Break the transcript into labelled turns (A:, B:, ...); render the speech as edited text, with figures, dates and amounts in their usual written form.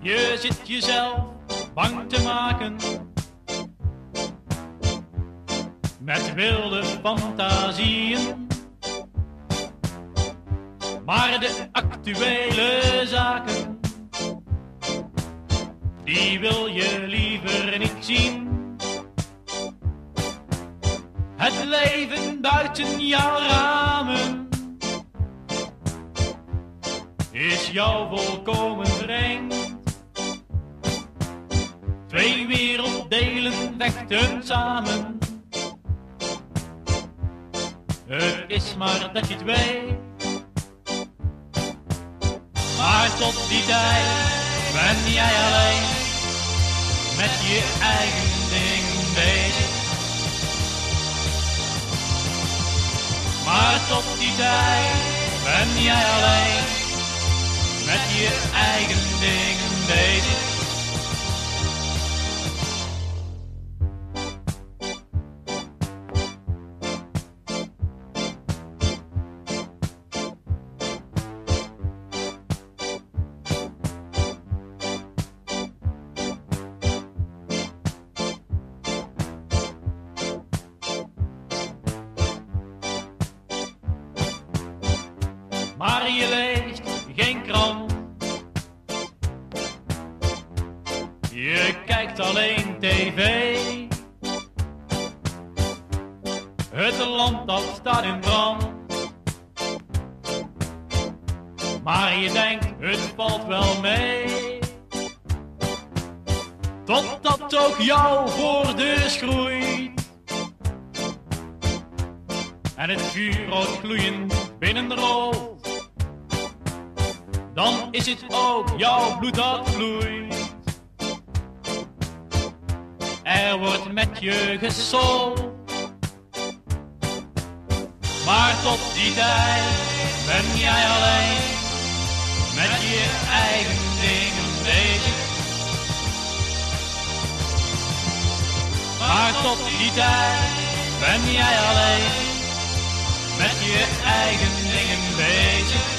A: Je zit jezelf bang te maken met wilde fantasieën, maar de actuele zaken, die wil je liever niet zien. Het leven buiten jouw ramen is jou volkomen vreemd. Twee werelddelen vechten samen. Het is maar dat je het weet. Maar tot die tijd ben jij alleen met je eigen ding bezig. Maar tot die tijd ben jij alleen met je eigen dingen bezig. Maar je leest geen krant, je kijkt alleen tv. Het land dat staat in brand, maar je denkt het valt wel mee. Totdat ook jou voor de groeit en het vuurrood gloeiend binnenrolt. Dan is het ook jouw bloed dat vloeit. Er wordt met je gesold. Maar tot die tijd ben jij alleen met je eigen dingen bezig. Maar tot die tijd ben jij alleen met je eigen dingen bezig.